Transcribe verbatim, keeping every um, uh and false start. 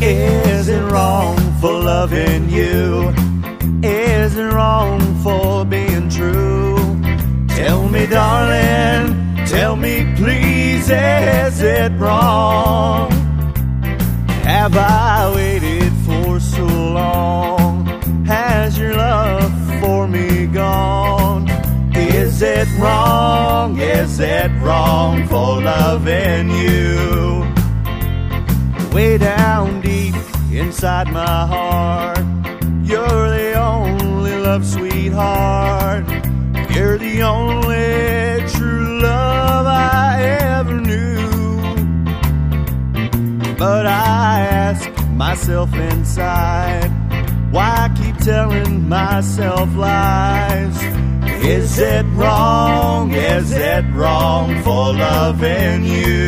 Is it wrong for loving you? Is it wrong for being true? Tell me, darling, tell me please, is it wrong? Have I waited for so long? Has your love for me gone? Is it wrong, is it wrong for loving you? Way down deep inside my heart, you're the only love, sweetheart. You're the only true love I ever knew. But I ask myself inside, why keep telling myself lies? Is it wrong, is it wrong for loving you?